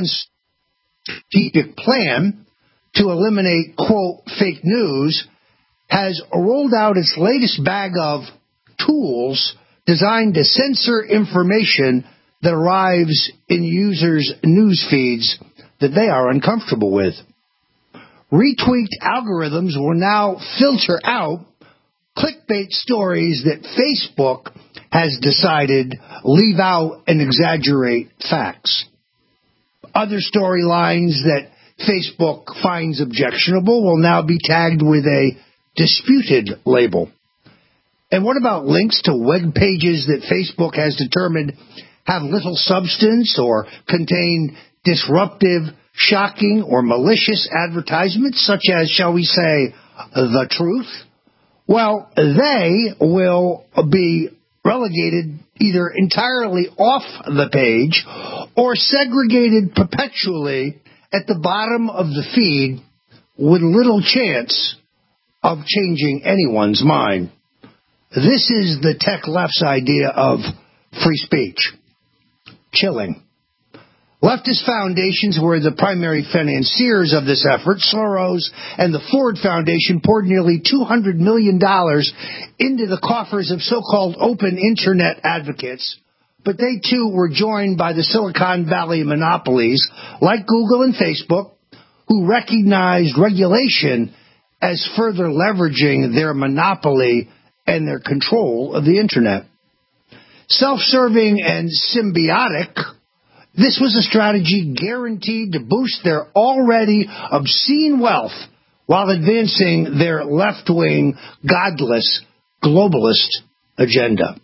strategic plan to eliminate, quote, fake news, has rolled out its latest bag of tools designed to censor information that arrives in users' news feeds that they are uncomfortable with. Retweaked algorithms will now filter out clickbait stories that Facebook has decided leave out and exaggerate facts. Other storylines that Facebook finds objectionable will now be tagged with a disputed label. And what about links to web pages that Facebook has determined have little substance or contain disruptive, shocking, or malicious advertisements, such as, shall we say, the truth? Well, they will be relegated either entirely off the page or segregated perpetually at the bottom of the feed with little chance of changing anyone's mind. This is the tech left's idea of free speech. Chilling. Leftist foundations were the primary financiers of this effort. Soros and the Ford Foundation poured nearly two hundred million dollars into the coffers of so-called open internet advocates. But they, too, were joined by the Silicon Valley monopolies, like Google and Facebook, who recognized regulation as further leveraging their monopoly and their control of the internet. Self-serving and symbiotic, this was a strategy guaranteed to boost their already obscene wealth while advancing their left-wing, godless, globalist agenda.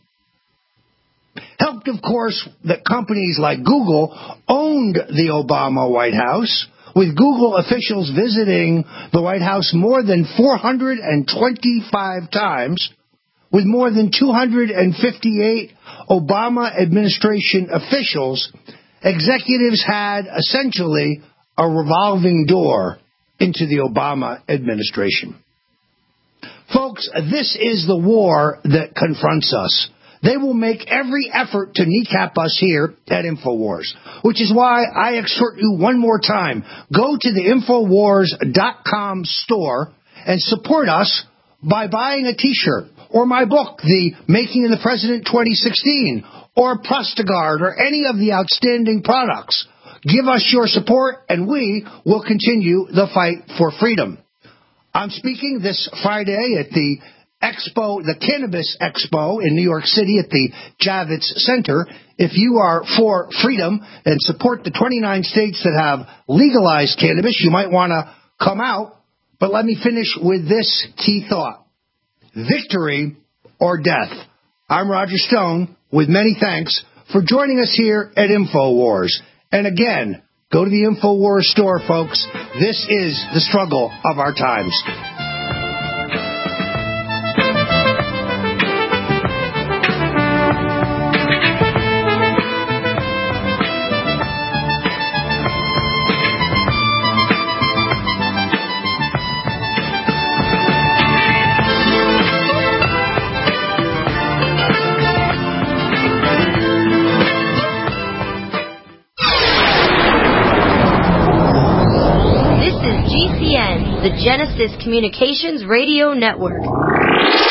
Helped, of course, that companies like Google owned the Obama White House, with Google officials visiting the White House more than four hundred twenty-five times, with more than two hundred fifty-eight Obama administration officials. Executives had essentially a revolving door into the Obama administration. Folks, this is the war that confronts us. They will make every effort to kneecap us here at InfoWars, which is why I exhort you one more time. Go to the Infowars dot com store and support us by buying a T-shirt or my book, The Making of the President twenty sixteen, or Prostagard, or any of the outstanding products. Give us your support, and we will continue the fight for freedom. I'm speaking this Friday at the Expo, the Cannabis Expo in New York City at the Javits Center. If you are for freedom and support the twenty-nine states that have legalized cannabis, you might want to come out. But let me finish with this key thought. Victory or death. I'm Roger Stone, with many thanks for joining us here at InfoWars. And again, go to the InfoWars store, folks. This is the struggle of our times. The Genesis Communications Radio Network.